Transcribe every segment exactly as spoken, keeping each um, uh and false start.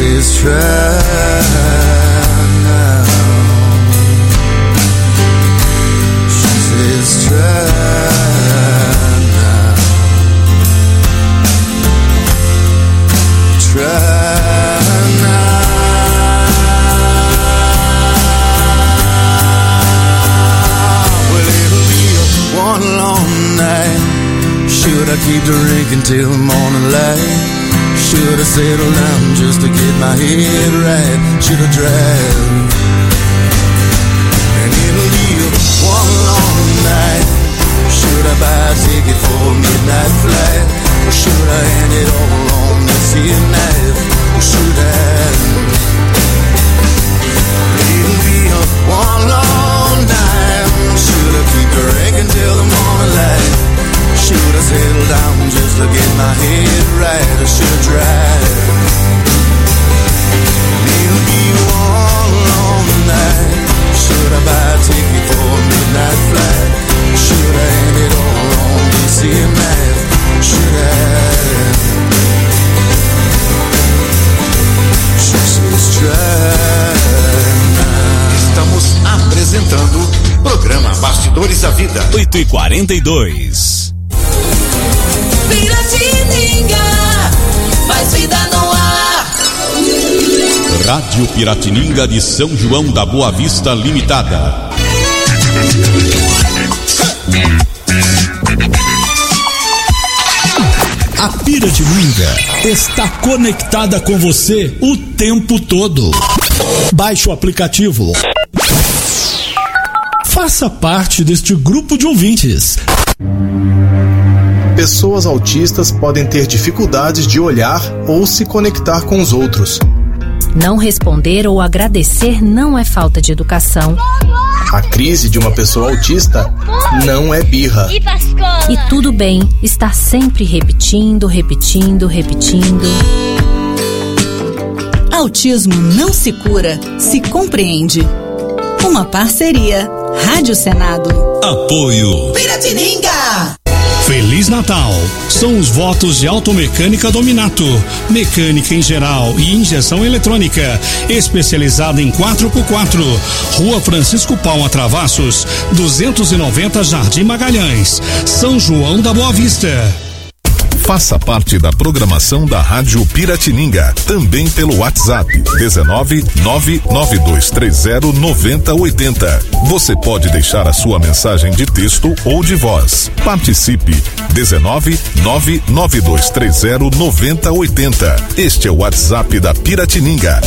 says try now. She says try now. Try now. Well, it'll be a one long night. Should I keep drinking till the morning light? Should I settle down just to get my head right? Should I drive? And it'll be a one long night. Should I buy a ticket for a midnight flight? Or should I end it all on this here knife? Or should I? It'll be a one long night. Should I keep drinking till the morning light? Should I settle down just to get my head right? Or should I drive? It'll be one long night. Should I buy a ticket for a midnight flight? Should I end it all on this here night? Should I? She says try now. Estamos apresentando o programa Bastidores da Vida. oito e quarenta e dois. Piratininga, faz vida no ar. Rádio Piratininga de São João da Boa Vista Limitada. A Piratininga está conectada com você o tempo todo. Baixe o aplicativo. Faça parte deste grupo de ouvintes. Pessoas autistas podem ter dificuldades de olhar ou se conectar com os outros. Não responder ou agradecer não é falta de educação. A crise de uma pessoa autista não é birra. E tudo bem estar sempre repetindo, repetindo, repetindo. Autismo não se cura, se compreende. Uma parceria. Rádio Senado. Apoio Piratininga. Feliz Natal! São os votos de Automecânica Dominato, mecânica em geral e injeção eletrônica, especializada em quatro por quatro, Rua Francisco Palma Travassos, duzentos e noventa Jardim Magalhães, São João da Boa Vista. Faça parte da programação da Rádio Piratininga, também pelo WhatsApp dezenove, nove nove dois três zero, nove zero oito zero. Você pode deixar a sua mensagem de texto ou de voz. Participe dezenove, nove nove dois três zero, nove zero oito zero. Este é o WhatsApp da Piratininga.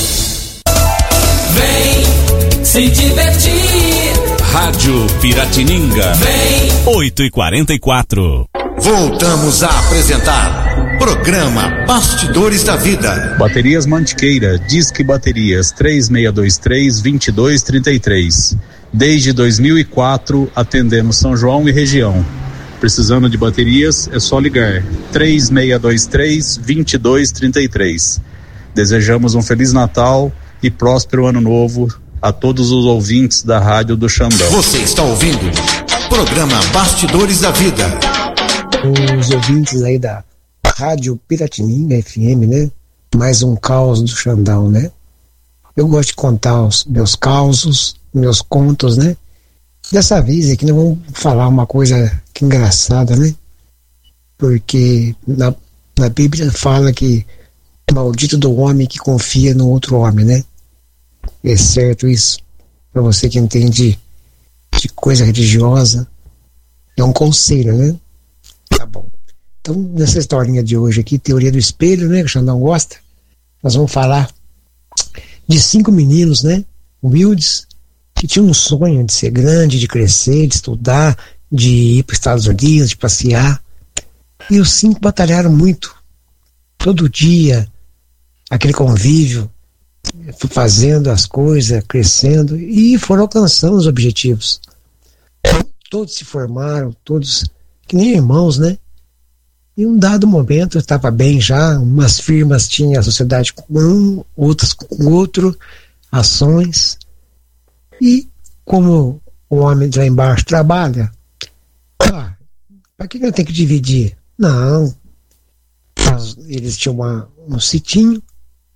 Vem se divertir. Rádio Piratininga. Vem. oito e quarenta e quatro. Voltamos a apresentar programa Bastidores da Vida. Baterias Mantiqueira, Disque Baterias três seis dois três, dois dois três três. Desde dois mil e quatro atendemos São João e região. Precisando de baterias é só ligar três seis dois três, dois dois três três. Desejamos um Feliz Natal e próspero Ano Novo a todos os ouvintes da Rádio do Xandão. Você está ouvindo programa Bastidores da Vida. Os ouvintes aí da Rádio Piratininga F M, né? Mais um caos do Xandão, né? Eu gosto de contar os meus causos, meus contos, né? Dessa vez aqui nós vamos falar uma coisa que engraçada, né? Porque na, na Bíblia fala que maldito do homem que confia no outro homem, né? É certo isso? Para você que entende de coisa religiosa, é um conselho, né? Tá bom. Então, nessa historinha de hoje aqui, teoria do espelho, né, que o Xandão gosta, nós vamos falar de cinco meninos, né, humildes, que tinham um sonho de ser grande, de crescer, de estudar, de ir para os Estados Unidos, de passear. E os cinco batalharam muito. Todo dia, aquele convívio, fazendo as coisas, crescendo, e foram alcançando os objetivos. Todos se formaram, todos que nem irmãos, né? Em um dado momento estava bem já, umas firmas tinham a sociedade com um, outras com outro, ações, e como o homem lá embaixo trabalha, ah, para que eu tenho que dividir? Não, eles tinham uma, um sitinho,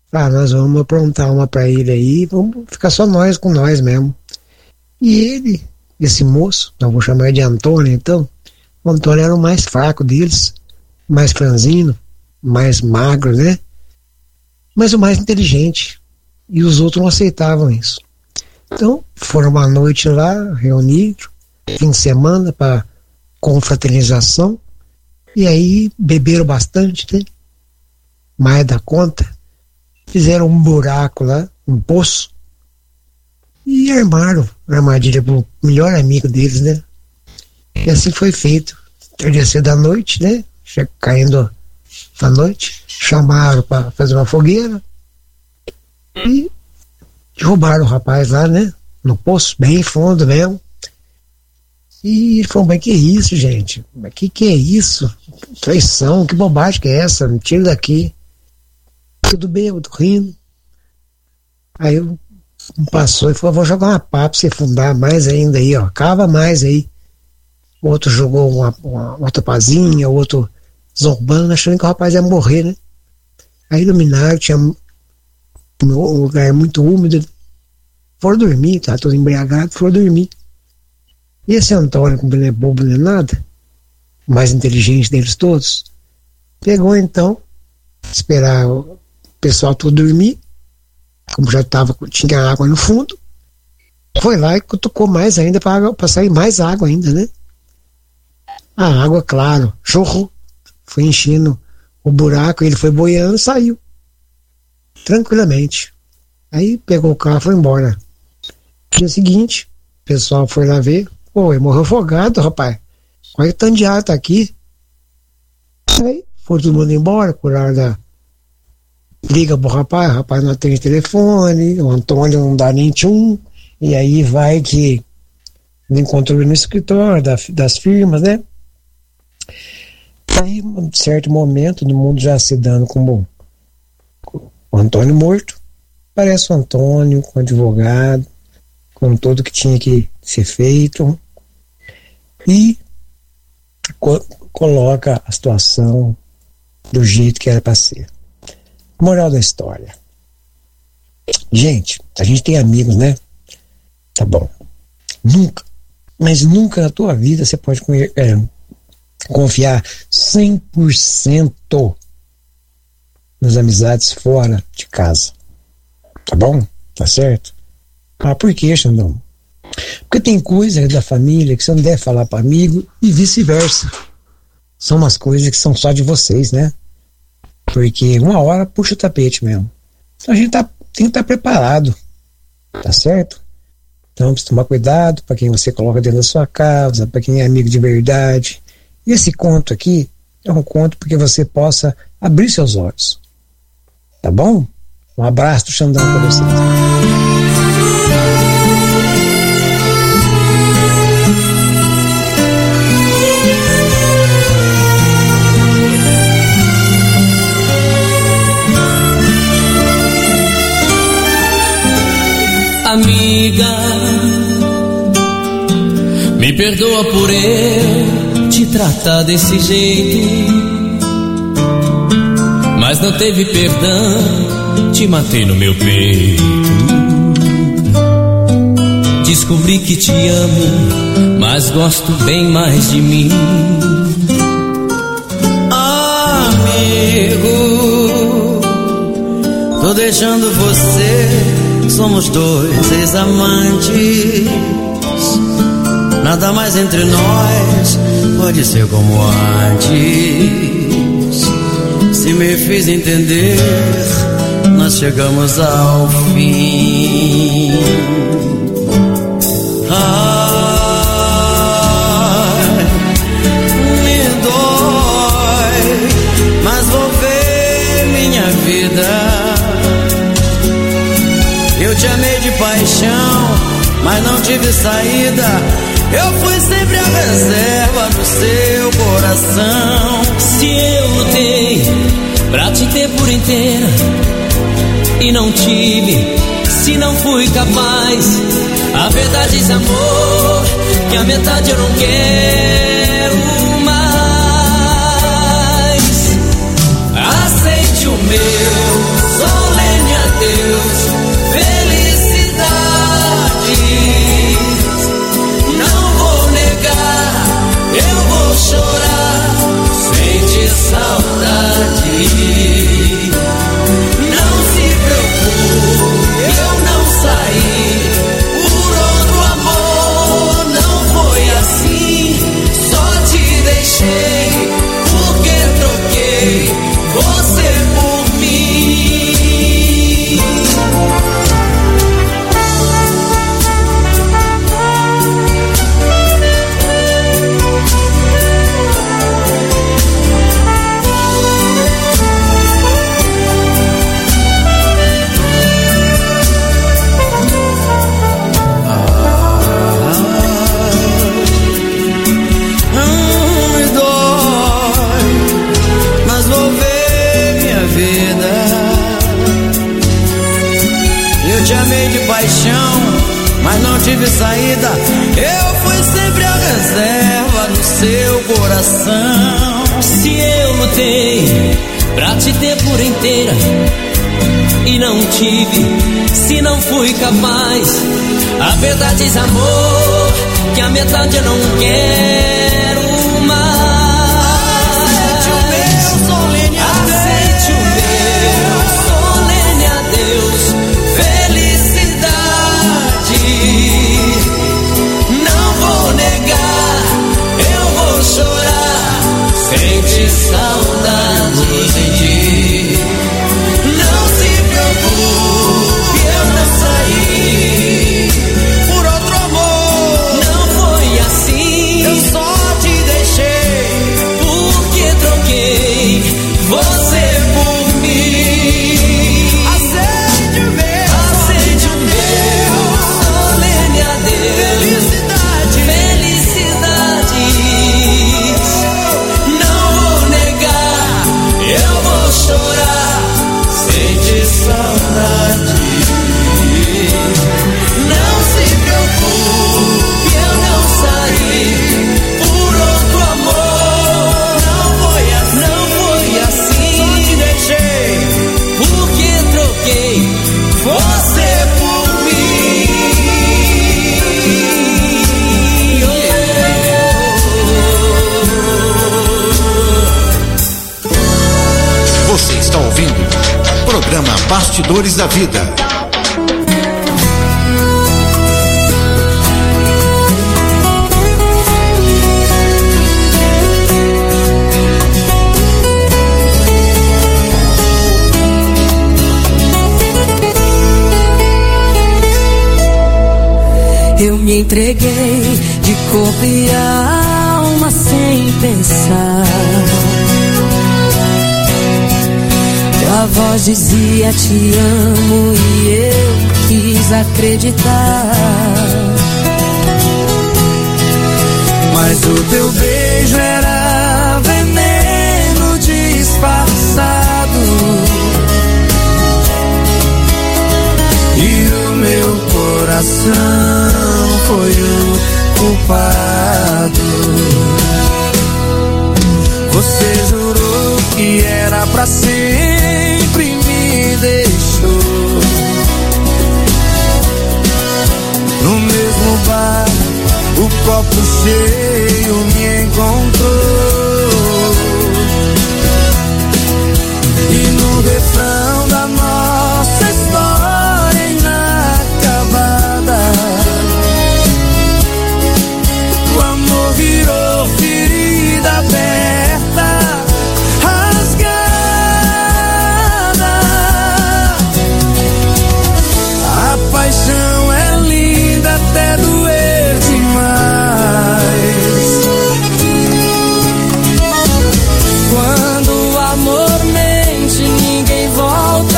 Ah, nós vamos aprontar uma pra ele aí, vamos ficar só nós com nós mesmo. E ele, esse moço, nós vamos chamar de Antônio então, o Antônio era o mais fraco deles, mais franzino, mais magro, né? Mas o mais inteligente. E os outros não aceitavam isso. Então, foram uma noite lá, reunidos, fim de semana, para confraternização. E aí, beberam bastante, né? Mais da conta. Fizeram um buraco lá, um poço. E armaram a armadilha pro melhor amigo deles, né? E assim foi feito. Terceira da noite, né? Caindo a noite. Chamaram para fazer uma fogueira. E roubaram o rapaz lá, né? No poço, bem fundo mesmo. E ele falou, mas que é isso, gente? Mas que que é isso? Traição, que bobagem que é essa? Me tira daqui. Tudo bêbado, rindo. Aí eu passou e falou, vou jogar uma pá pra você fundar mais ainda aí, ó. Cava mais aí. O outro jogou uma, uma, uma topazinha, o outro zombando, achando que o rapaz ia morrer, né? Aí iluminaram, tinha um lugar muito úmido. Foram dormir, tá todo embriagado, foram dormir. E esse Antônio, como ele é bobo, não é nada, o mais inteligente deles todos, pegou então, esperar o pessoal todo dormir, como já tava, tinha água no fundo, foi lá e cutucou mais ainda para sair mais água ainda, né? A água, claro, jorrou, foi enchendo o buraco, ele foi boiando e saiu. Tranquilamente. Aí pegou o carro e foi embora. Dia seguinte, o pessoal foi lá ver. Pô, ele morreu afogado, rapaz. Olha o tanto de água tá aqui. Aí foi todo mundo embora, curaram da. Liga pro rapaz, o rapaz não atende telefone, o Antônio não dá nem tchum. E aí vai que ele encontrou ele no escritório da, das firmas, né? Aí, em certo momento, no mundo já se dando como o Antônio morto, aparece o Antônio com o advogado, com tudo que tinha que ser feito, e co- coloca a situação do jeito que era para ser. Moral da história. Gente, a gente tem amigos, né? Tá bom. Nunca, mas nunca na tua vida você pode é, confiar cem por cento nas amizades fora de casa. Tá bom? Tá certo? Ah, por que, Xandão? Porque tem coisas da família que você não deve falar para amigo e vice-versa. São umas coisas que são só de vocês, né? Porque uma hora puxa o tapete mesmo. Então a gente tá, tem que estar preparado. Tá certo? Então precisa tomar cuidado para quem você coloca dentro da sua casa, para quem é amigo de verdade. E esse conto aqui é um conto porque você possa abrir seus olhos. Tá bom? Um abraço do Xandão para vocês. Amiga, me perdoa por eu te tratar desse jeito, mas não teve perdão, te matei no meu peito. Descobri que te amo, mas gosto bem mais de mim. Amigo, tô deixando você. Somos dois ex-amantes, nada mais entre nós pode ser como antes. Se me fiz entender, nós chegamos ao fim. Ai, me dói, mas vou ver minha vida. Eu te amei de paixão, mas não tive saída. Eu fui sempre a reserva do seu coração. Se eu lutei pra te ter por inteira e não tive, se não fui capaz, a verdade é esse amor, que a metade eu não quero mais. Aceite o meu solene paixão, mas não tive saída. Eu fui sempre a reserva no seu coração. Se eu lutei pra te ter por inteira e não tive, se não fui capaz, a verdade diz, amor, que a metade eu não quero mais. Aceite o meu solene adeus. Aceite o meu solene adeus. Felicidade, não vou negar, eu vou chorar. Sente saudade de ti. Não se preocupe, eu não saí por outro amor. Não foi assim, eu só te deixei porque troquei você por mim. Aceite o meu, aceite o meu solene adeus. Felicidade, felicidade. Não vou negar, eu vou chorar. Sente saudade. Não se preocupe, eu não saí por outro amor. Não foi assim, não foi assim. Só te deixei porque troquei você por mim. Você está ouvindo o programa Bastidores da Vida. Eu me entreguei de corpo e alma sem pensar. Tua voz dizia te amo e eu quis acreditar. mas o teu beijo era veneno disfarçado. E o meu coração foi o culpado. Você jurou que era pra sempre e me deixou no mesmo bar, o copo cheio me encontrou. E no refrão da nossa história inacabada, o amor virou ferida aberta, rasgada. A paixão é linda até doer demais. Quando o amor mente, ninguém volta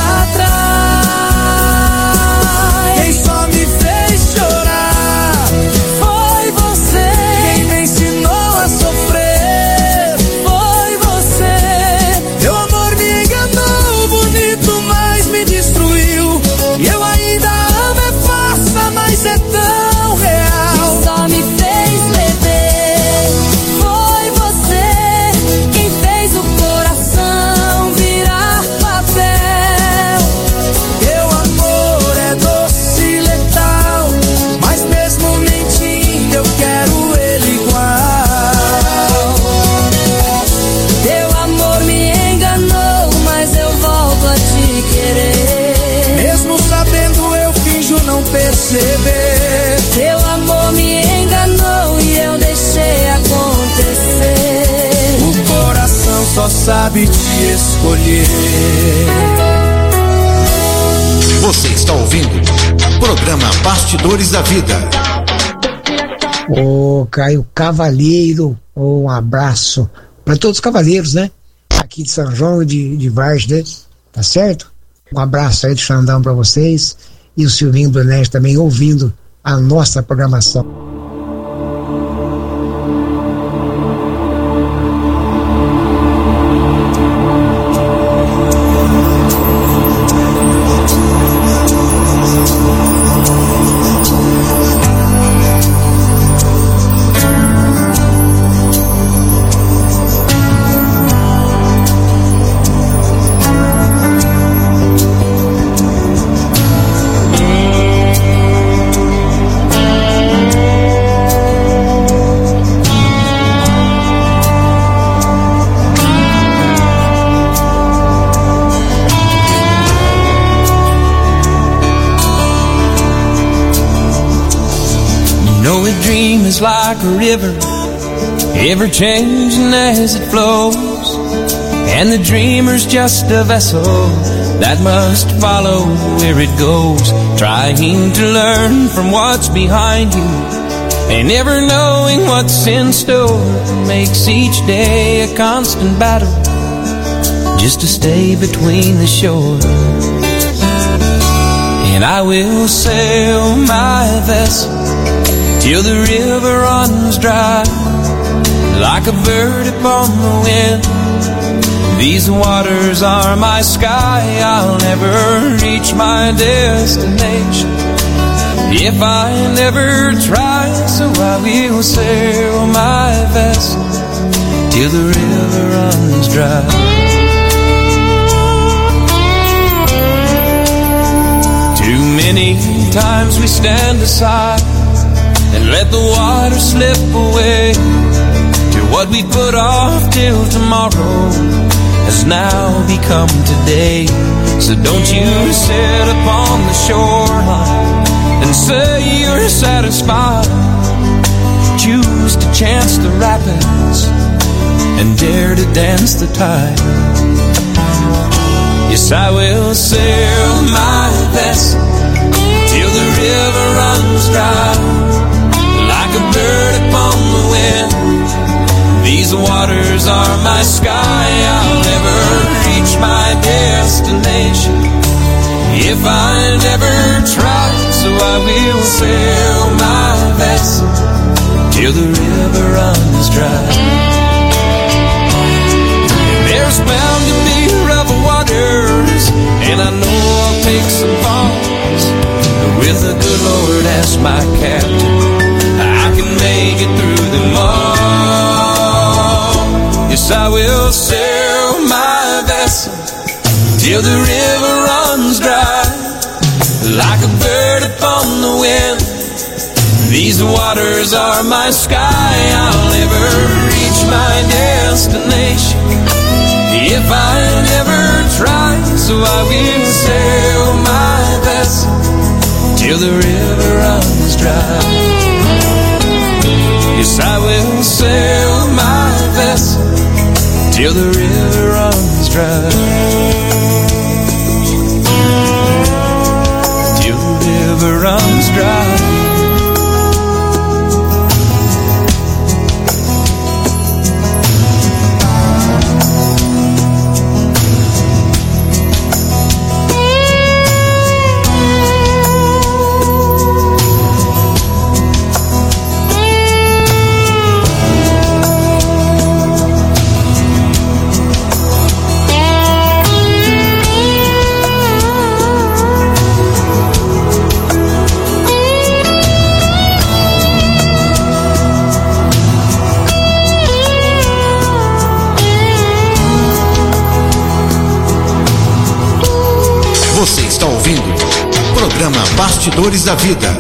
atrás. Quem só me fez chorar foi você. Quem me ensinou a sofrer foi você. Meu amor me enganou, bonito, mas me destruiu. E eu ainda amo, é farsa, mas é tão real. Quem só me fez beber foi você. Quem fez o coração virar papel. Teu amor é doce e letal, mas mesmo mentindo eu quero ele igual. Teu amor me enganou, mas eu volto a te querer. Mesmo sabendo eu finjo não perceber. Teu amor me enganou e eu deixei acontecer. O coração só sabe te escolher. Você está ouvindo o programa Bastidores da Vida. Ô Caio Cavaleiro, um abraço para todos os cavaleiros, né? Aqui de São João e de, de Vargem, né? Tá certo? Um abraço aí do Xandão para vocês e o Silvinho Brunete também ouvindo a nossa programação. is like a river, ever changing as it flows, and the dreamer's just a vessel that must follow where it goes, trying to learn from what's behind you, and never knowing what's in store makes each day a constant battle just to stay between the shore. And I will sail my vessel till the river runs dry, like a bird upon the wind. These waters are my sky, I'll never reach my destination if I never try. So I will sail my vessel till the river runs dry. Too many times we stand aside and let the water slip away to what we put off till tomorrow has now become today. So don't you sit upon the shoreline and say you're satisfied. Choose to chance the rapids and dare to dance the tide. Yes, I will sail my vessel till the river runs dry, like a bird upon the wind. These waters are my sky, I'll never reach my destination if I never try. So I will sail my vessel till the river runs dry. And there's bound to be rough waters, and I know I'll take some falls, but with the good Lord as my captain, I can make it through them all. Yes, I will sail my vessel till the river runs dry, like a bird upon the wind. These waters are my sky, I'll never reach my destination if I never try. So I will sail my vessel till the river runs dry. Yes, I will sail my vessel till the river runs dry. Till the river runs dry. Você está ouvindo o programa Bastidores da Vida.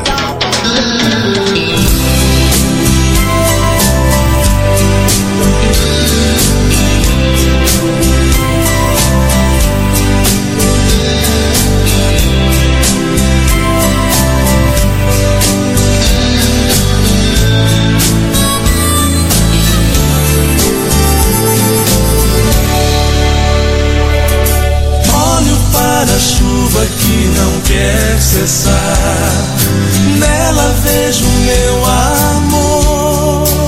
Que não quer cessar, nela vejo meu amor.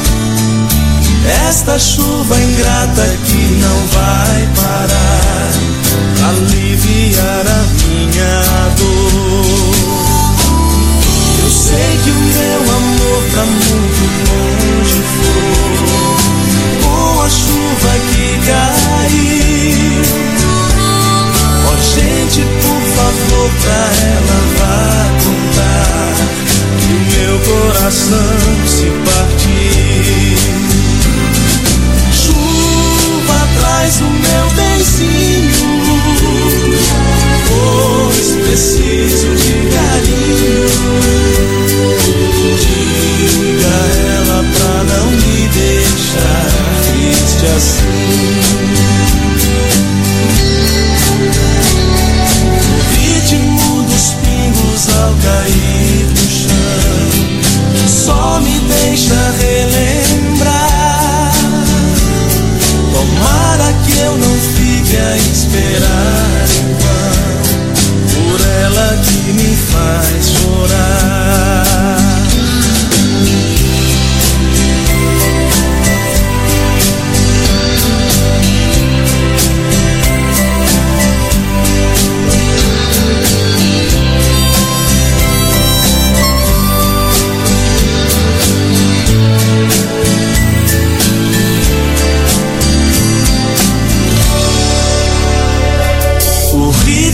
Esta chuva ingrata que não vai parar, aliviar a minha dor. Eu sei que o meu amor pra muito longe foi, com a chuva que caiu. Gente, por favor, pra ela vá contar que o meu coração se partiu. Chuva atrás do meu benzinho, pois preciso de carinho. Diga a ela pra não me deixar triste assim. Ao cair no chão, só me deixa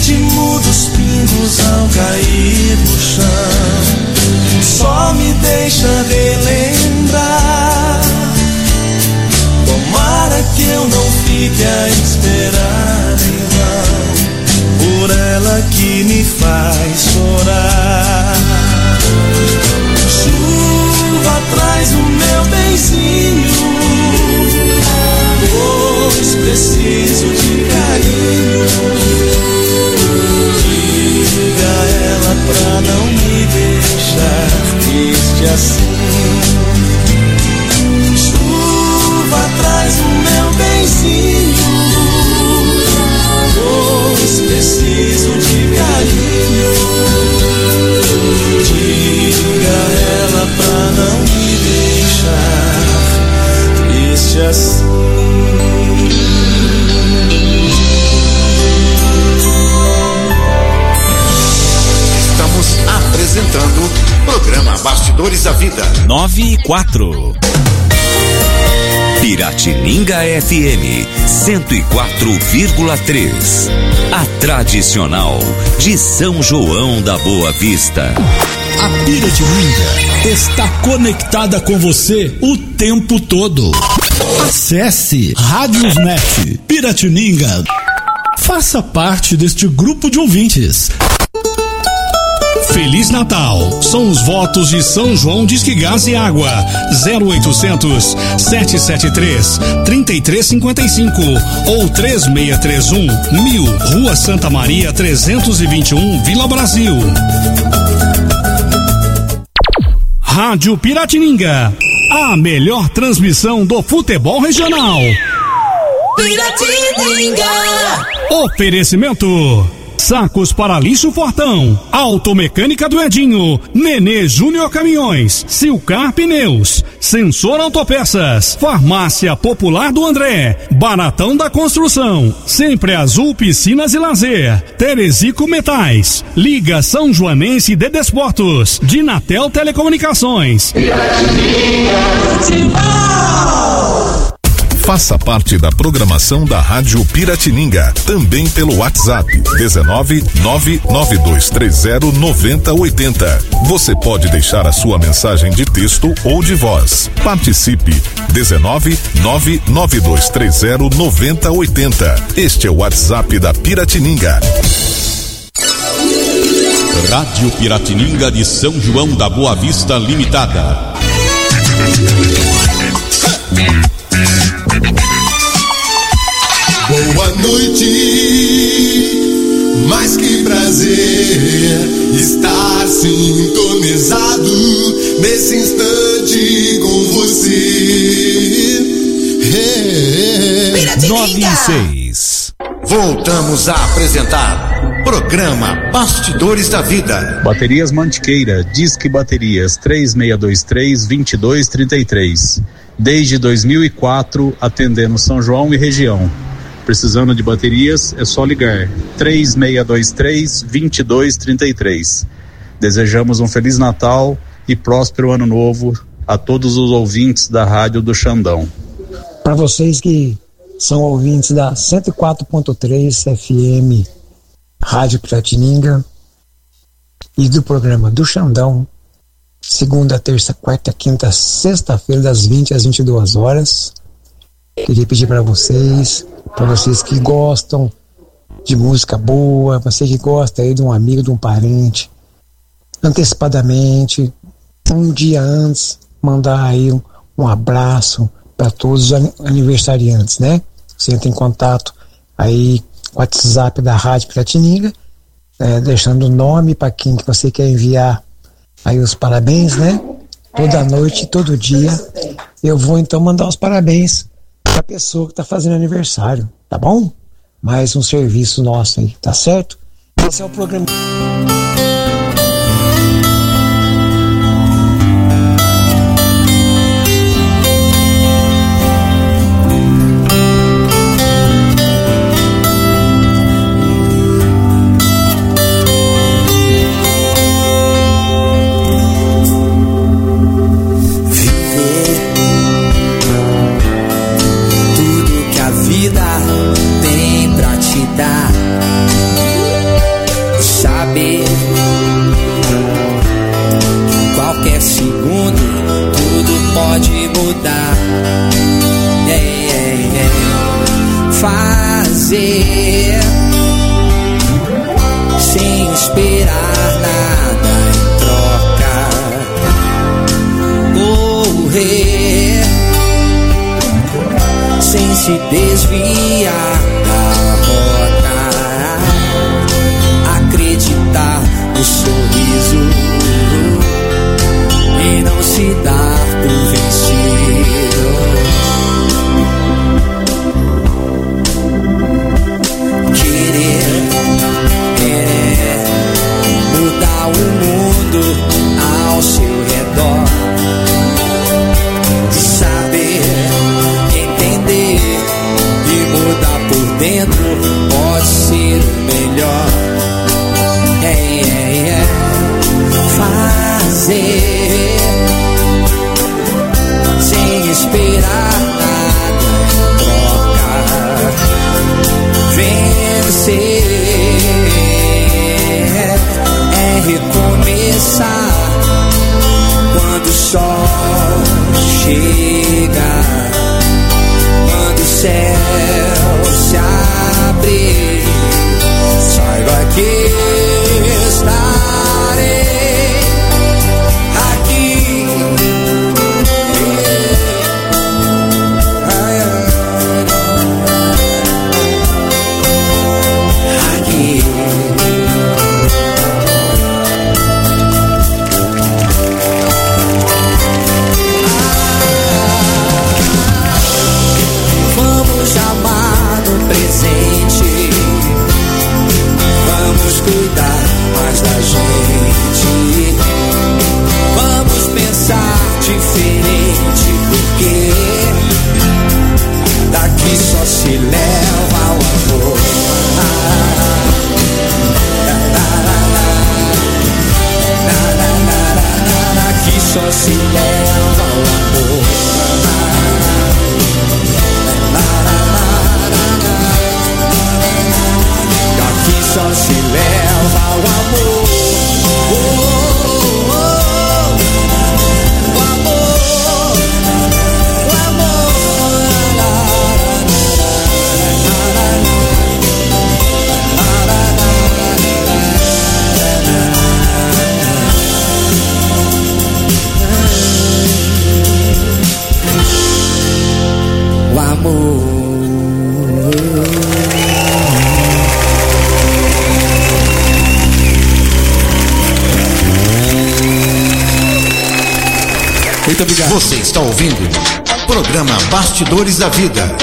ritmo dos pingos ao cair no chão só me deixa relembrar. Tomara que eu não fique a esperar em vão por ela que me faz chorar. Chuva, traz o meu benzinho, pois preciso de carinho. Diga a ela pra não me deixar triste assim. Chuva, traz o meu benzinho, pois preciso de carinho. Diga a ela pra não me deixar triste assim. Apresentando o programa Bastidores da Vida. nove e quatro. Piratininga F M cento e quatro vírgula três. A tradicional de São João da Boa Vista. A Piratininga está conectada com você o tempo todo. Acesse Radiosnet Piratininga. Faça parte deste grupo de ouvintes. Feliz Natal! São os votos de São João Disque Gás e Água. zero oitocentos, sete sete três, três três cinco cinco ou três seis três um, mil, Rua Santa Maria trezentos e vinte e um, Vila Brasil. Rádio Piratininga, a melhor transmissão do futebol regional. Piratininga! Oferecimento: Sacos para lixo Fortão, Automecânica do Edinho, Nenê Júnior Caminhões, Silcar Pneus, Sensor Autopeças, Farmácia Popular do André, Baratão da Construção, Sempre Azul Piscinas e Lazer, Terezico Metais, Liga São Joanense de Desportos, Dinatel Telecomunicações. Faça parte da programação da Rádio Piratininga, também pelo WhatsApp dezenove, nove nove dois três zero, nove zero oito zero. Você pode deixar a sua mensagem de texto ou de voz. Participe, dezenove, nove nove dois três zero, nove zero oito zero. Este é o WhatsApp da Piratininga. Rádio Piratininga de São João da Boa Vista Limitada. Boa noite, mas que prazer estar sintonizado nesse instante com você. nove e seis. Voltamos a apresentar programa Bastidores da Vida. Baterias Mantiqueira, Disque Baterias três seis dois três, dois dois três três. Desde dois mil e quatro, atendendo São João e região. Precisando de baterias, é só ligar três seis dois três, dois dois três três. Desejamos um Feliz Natal e próspero Ano Novo a todos os ouvintes da Rádio do Xandão. Para vocês que são ouvintes da cento e quatro ponto três F M Rádio Piratininga e do programa do Xandão, segunda, terça, quarta, quinta, sexta-feira, das vinte às vinte e duas horas. Queria pedir para vocês, para vocês que gostam de música boa, você que gosta aí de um amigo, de um parente, antecipadamente, um dia antes, mandar aí um, um abraço para todos os aniversariantes, né? Você entra em contato aí com o WhatsApp da Rádio Piratininga, é, deixando o nome para quem que você quer enviar aí os parabéns, né? Toda noite, todo dia, eu vou então mandar os parabéns a pessoa que está fazendo aniversário, tá bom? Mais um serviço nosso aí, tá certo? Esse é o programa. Tem pra te dar esperar nada em troca, correr sem se desviar da rota, acreditar no sorriso e não se dar por vencido. Querer é mudar o mundo ao seu redor, saber, entender e mudar por dentro pode ser o melhor. É, é, é. Fazer sem esperar nada em troca, vencer é recomeçar quando o sol chega, quando o céu se abrir, saiba que estarei aqui. Aqui. Vamos amar no presente, vamos cuidar mais da gente, vamos pensar diferente, porque daqui só se leva o amor. Daqui só se leva o amor. Daqui só se leva o amor. Oh, oh, oh. O amor, o amor. O amor. Muito obrigado. Você está ouvindo o programa Bastidores da Vida.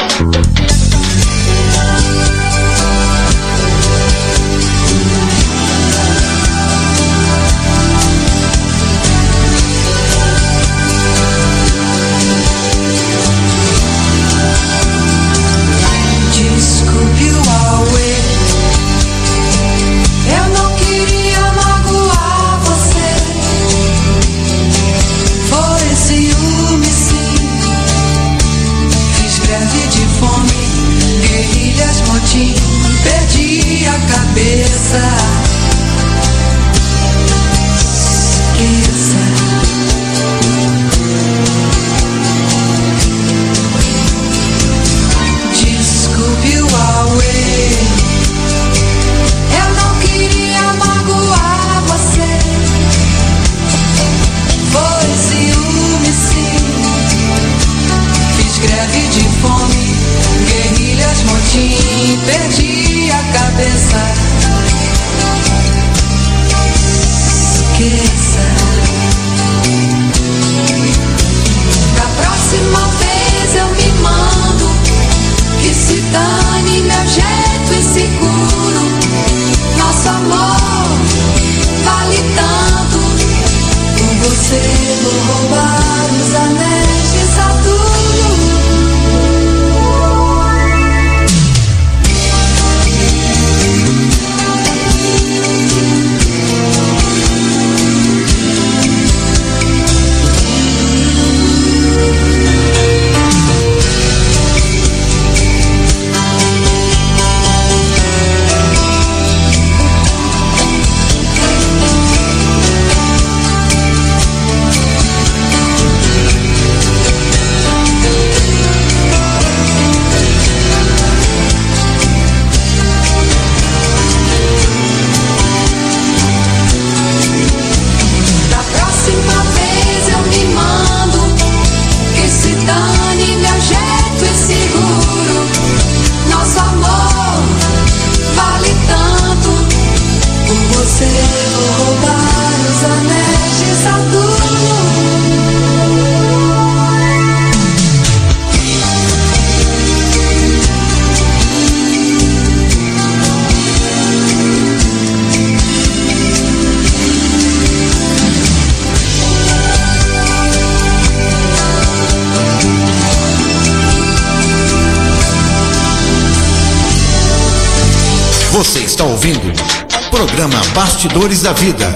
Desculpe o auê, eu não queria magoar você. Foi ciúme, sim. Fiz greve de fome, guerrilhas, motim, perdi a cabeça. Esqueça. Desculpe o auê, eu não queria magoar você. Foi ciúme, sim. Fiz greve de fome, guerrilhas, motim, perdi a cabeça. ouvindo programa Bastidores da Vida.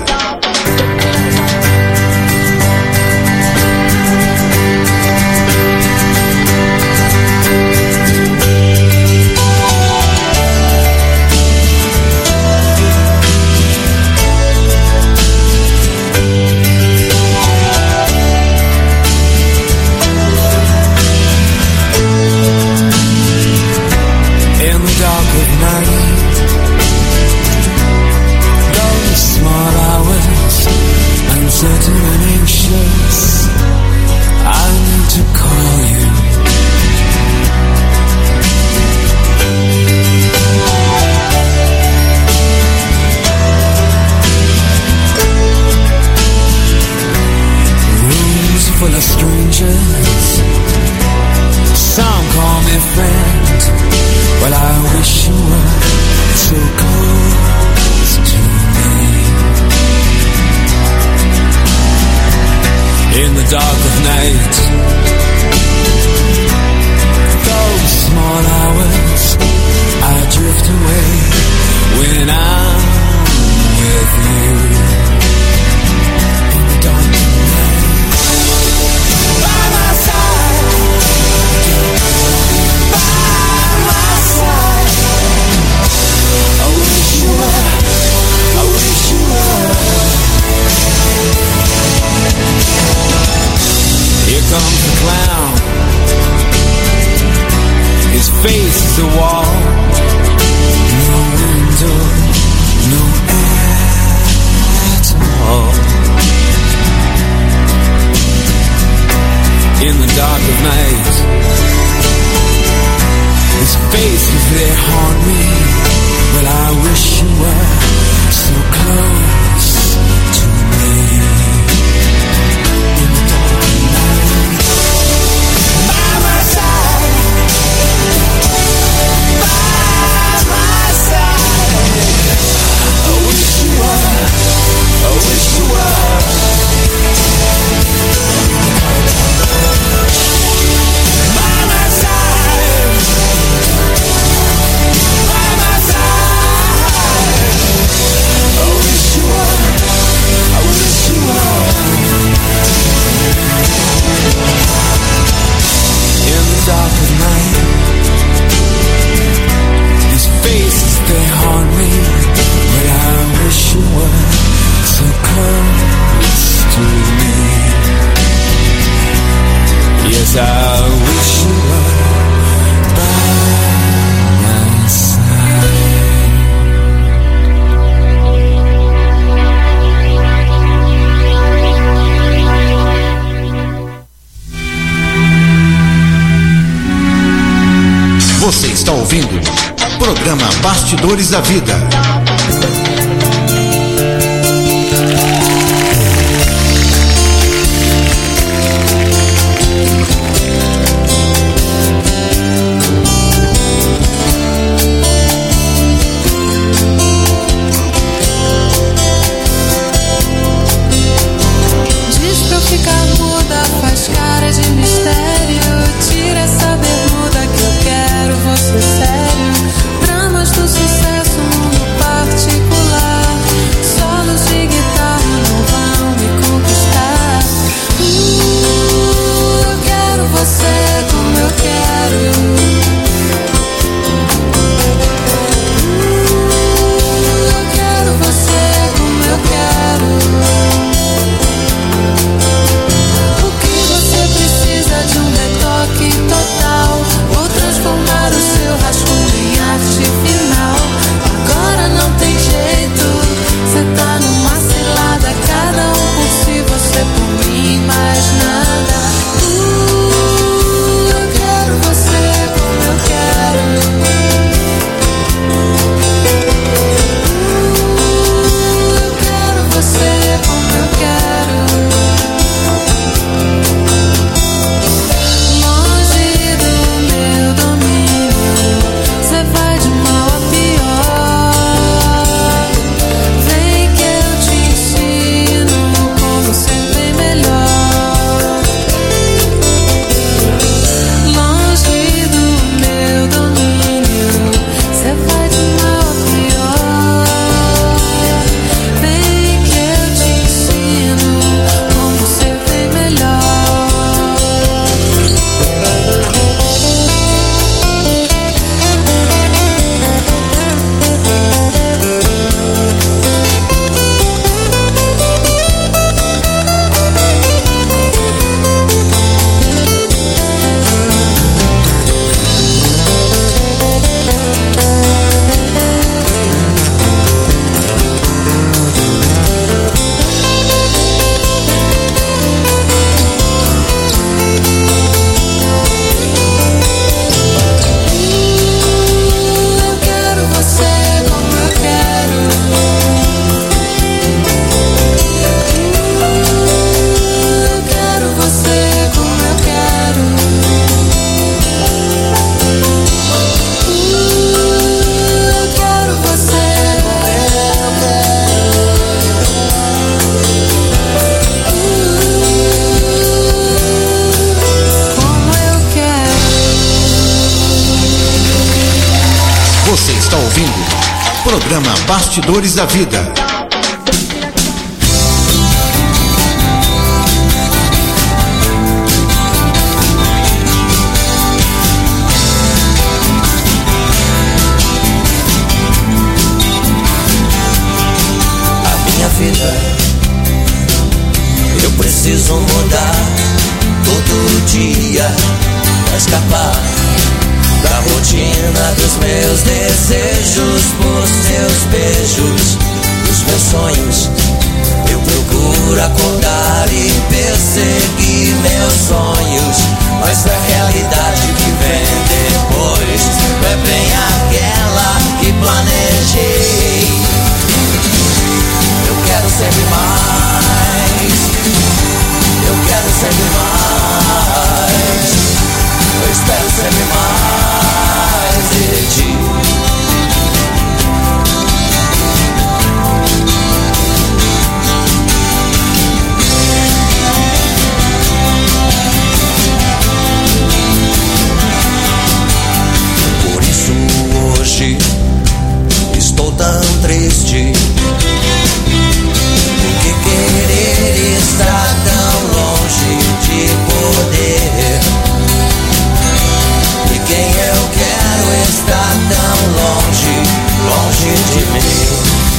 Você está ouvindo programa Bastidores da Vida. Diz pra eu ficar muda, faz cara de mistério. Tira essa bermuda que eu quero você sério. Dramas do sucesso, mundo Bastidores da Vida. Eu preciso mudar todo dia pra escapar da rotina dos meus desejos, por seus beijos, dos meus sonhos. Eu procuro acordar e perseguir meus sonhos, mas a realidade que vem depois não é bem aquela que planejei. Eu quero sempre mais, eu quero sempre mais, eu espero sempre mais de ti. Por isso hoje estou tão triste, porque querer está tão longe de poder, e quem eu quero está tão longe, longe de mim,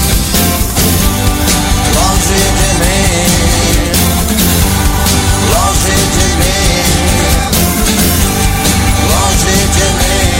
longe de mim, longe de mim, longe de mim.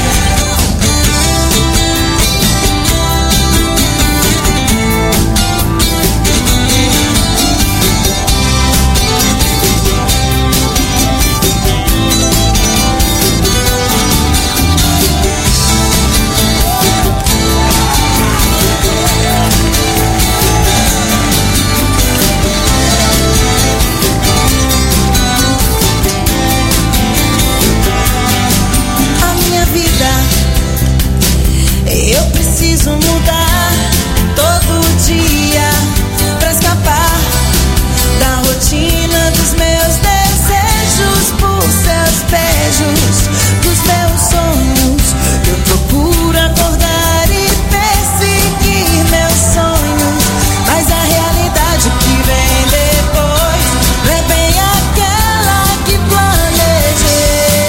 Eu preciso mudar todo dia pra escapar da rotina dos meus desejos, por seus beijos, dos meus sonhos. Eu procuro acordar e perseguir meus sonhos, mas a realidade que vem depois não é bem aquela que planejei.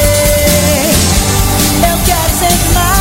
Eu quero sempre mais,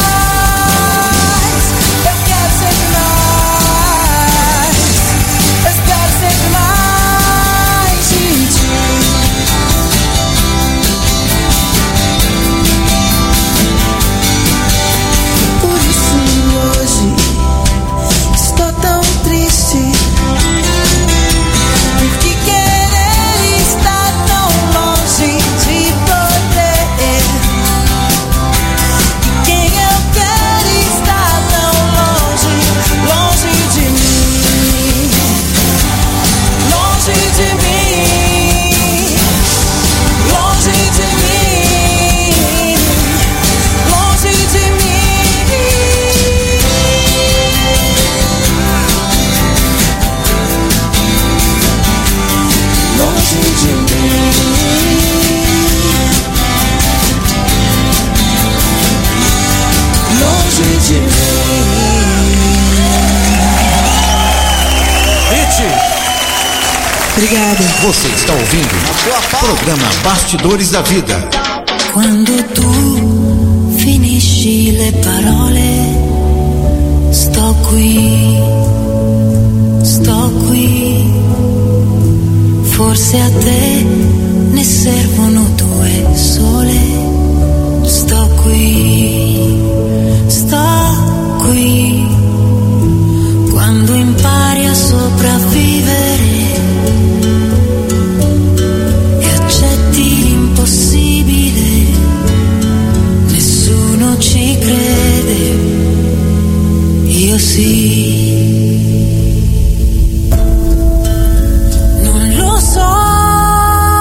Obrigada. Você está ouvindo o programa Bastidores da Vida. Quando tu finisci le parole, sto qui, sto qui. Forse a te ne servono due sole. Sto qui, sto qui. Quando impari a sopravvivere e accetti l'impossibile, nessuno ci crede, io sì. Non lo so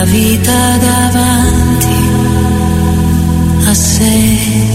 la vita davanti a sé.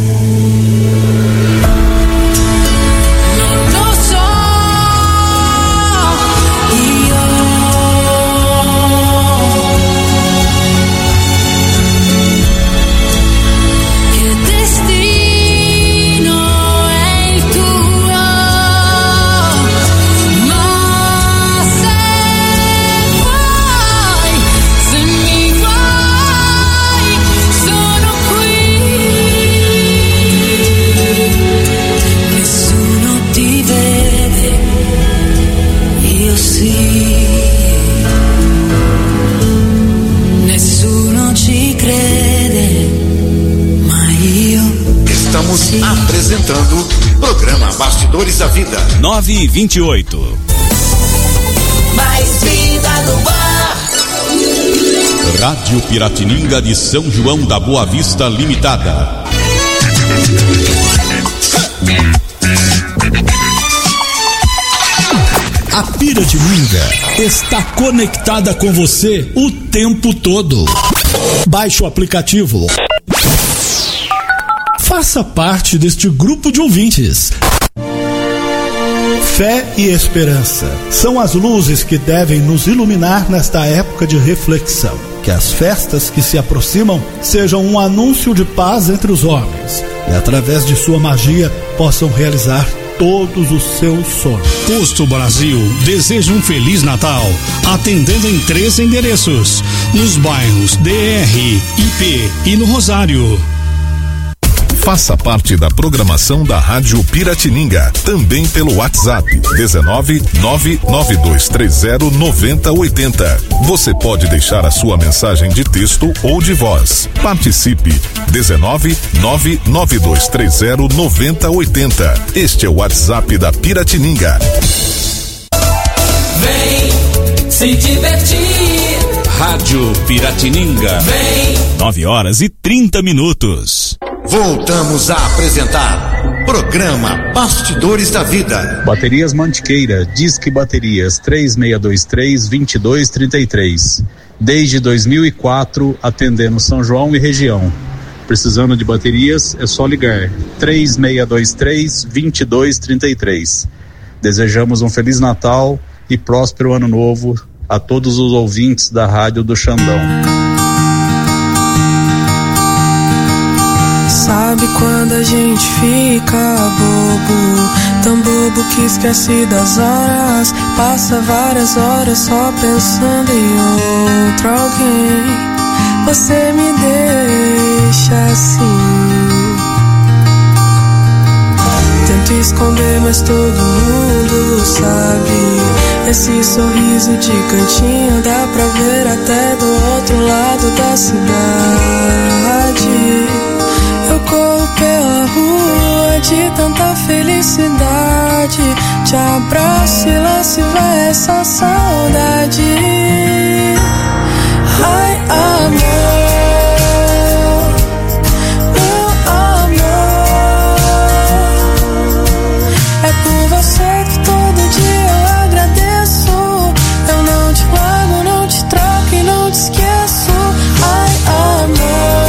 Estamos apresentando o programa Bastidores da Vida. nove e vinte e oito. Mais vida no ar. Rádio Piratininga de São João da Boa Vista Limitada. A Piratininga está conectada com você o tempo todo. Baixe o aplicativo. Faça parte deste grupo de ouvintes. Fé e esperança são as luzes que devem nos iluminar nesta época de reflexão. Que as festas que se aproximam sejam um anúncio de paz entre os homens e, através de sua magia, possam realizar todos os seus sonhos. Posto Brasil deseja um Feliz Natal, atendendo em três endereços, nos bairros D R, I P e no Rosário. Faça parte da programação da Rádio Piratininga, também pelo WhatsApp dezenove, nove nove dois três zero, nove zero oito zero. Você pode deixar a sua mensagem de texto ou de voz. Participe, dezenove, nove nove dois três zero, nove zero oito zero. Este é o WhatsApp da Piratininga. Vem se divertir. Rádio Piratininga. Vem. nove horas e trinta minutos. Voltamos a apresentar programa Bastidores da Vida. Baterias Mantiqueira, Disque Baterias três seis dois três, dois dois três três. Desde dois mil e quatro, atendendo São João e região. Precisando de baterias, é só ligar três seis dois três, dois dois três três. Desejamos um Feliz Natal e próspero Ano Novo a todos os ouvintes da Rádio do Xandão. Sabe quando a gente fica bobo, tão bobo que esquece das horas, passa várias horas só pensando em outro alguém. Você me deixa assim. Tento esconder, mas todo mundo sabe. Esse sorriso de cantinho dá pra ver até do outro lado da cidade. Eu corro pela rua de tanta felicidade. Te abraço e lá se vai essa saudade. Ai, amor, meu amor, é por você que todo dia eu agradeço. Eu não te largo, não te troco e não te esqueço. Ai, amor,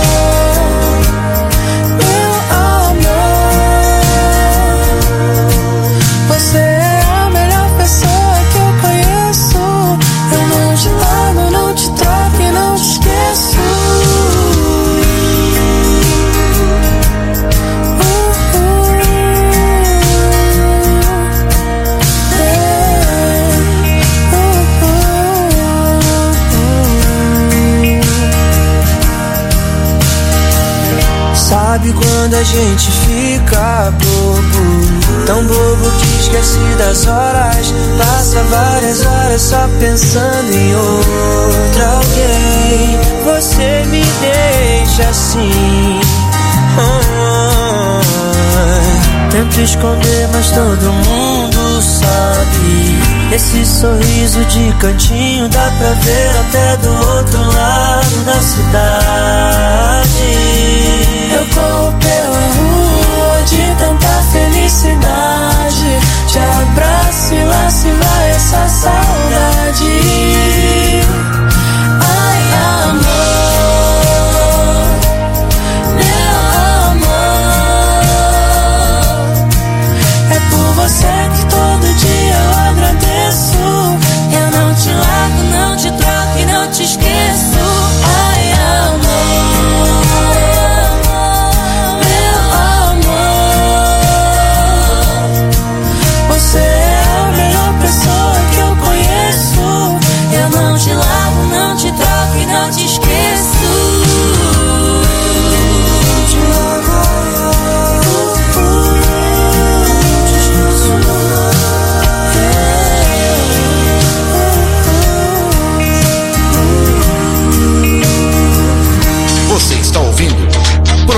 Sabe quando a gente fica bobo, tão bobo que esquece das horas, passa várias horas só pensando em outro alguém. Você me deixa assim. Oh, oh. Tento esconder, mas todo mundo sabe. Esse sorriso de cantinho dá pra ver até do outro lado da cidade. Eu corro pela rua de tanta felicidade. Te abraço e lá se vai essa saudade.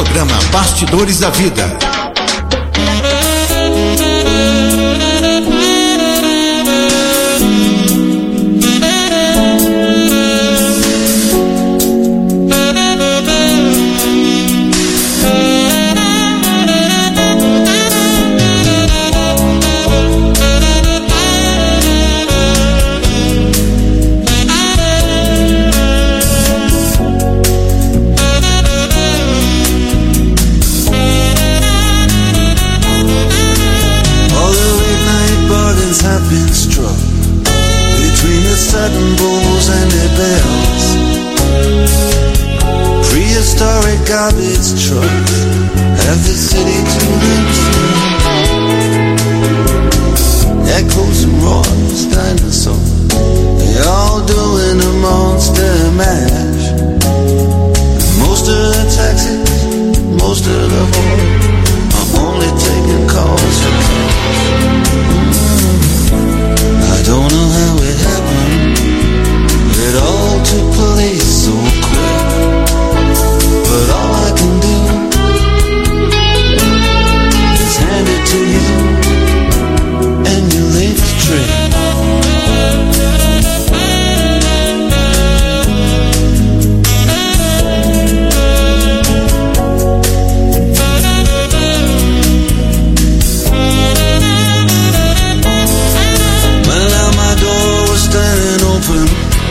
Programa Bastidores da Vida. Sudden bulls and their bells, prehistoric garbage trucks have the city to themselves. Echoes and roars, dinosaurs, they all doing a monster mash. Most of the taxis, most of the whores are only taking calls for cash. I don't know how it happened. It all took place so quick, but all I can do is hand it to you and your latest trick. Well, now my door was standing open,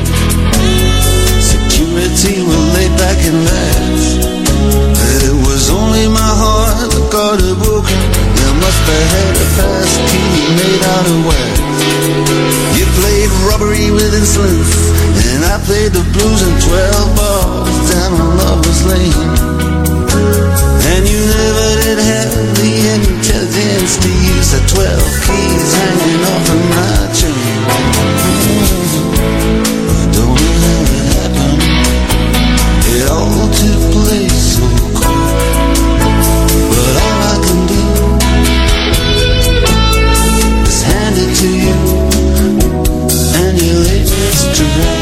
were laid back in bed. It was only my heart that got it broken. You must have had a pass key made out of wax. You played robbery with insolence, and I played the blues in twelve bars down on Lover's Lane. And you never did have the intelligence to use the twelve keys hanging off of my chain. I don't know how it happened. It all took place so quick, but all I can do is hand it to you and your latest trick.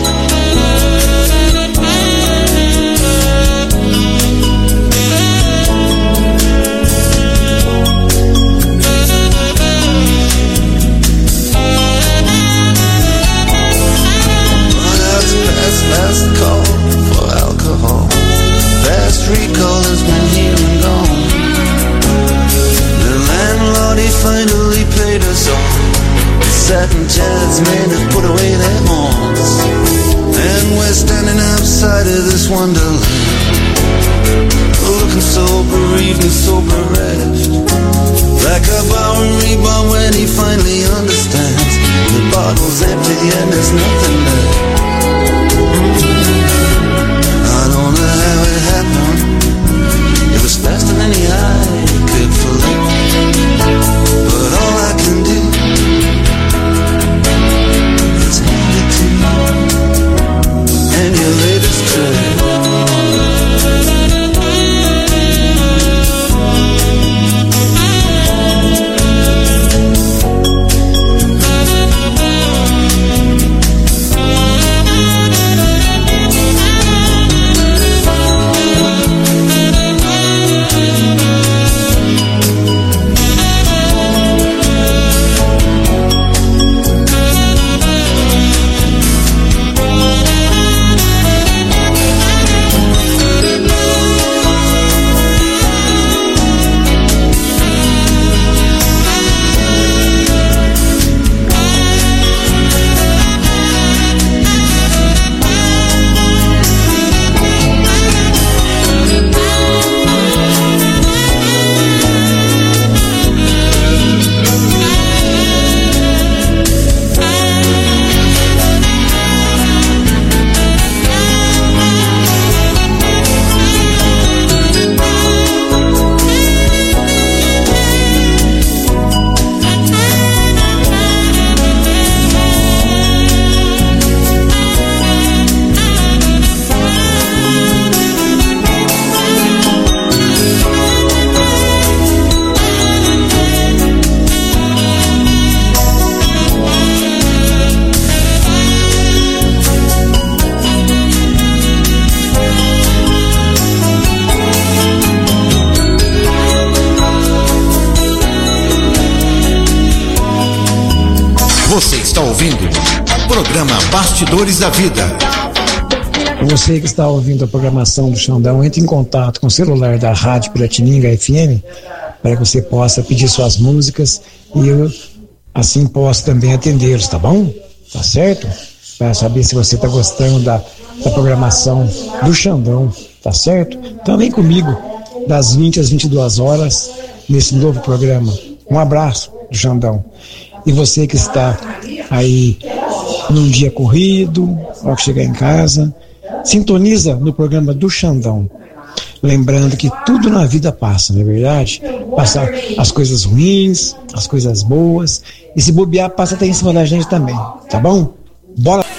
Well, that's past last call for alcohol. Fast recall has been here and gone. The landlord, he finally paid us off. The satin chairs men have put away their horns, and we're standing outside of this wonderland, looking so bereaved and so bereft, like a Bowery bomb when he finally understands the bottle's empty and there's nothing left. I don't know how it happened. It was faster than the eye could flick, but all I can do is hand it to you and your latest trick. ouvindo programa Bastidores da Vida. Você que está ouvindo a programação do Xandão, entre em contato com o celular da Rádio Piratininga F M para que você possa pedir suas músicas e eu assim posso também atendê-los, tá bom? Tá certo? Para saber se você está gostando da, da programação do Xandão, tá certo? Então vem comigo das vinte às vinte e duas horas nesse novo programa. Um abraço do Xandão. E você que está aí num dia corrido, ao que chegar em casa, sintoniza no programa do Xandão. Lembrando que tudo na vida passa, não é verdade? Passa as coisas ruins, as coisas boas, e se bobear, passa até em cima da gente também, tá bom? Bora!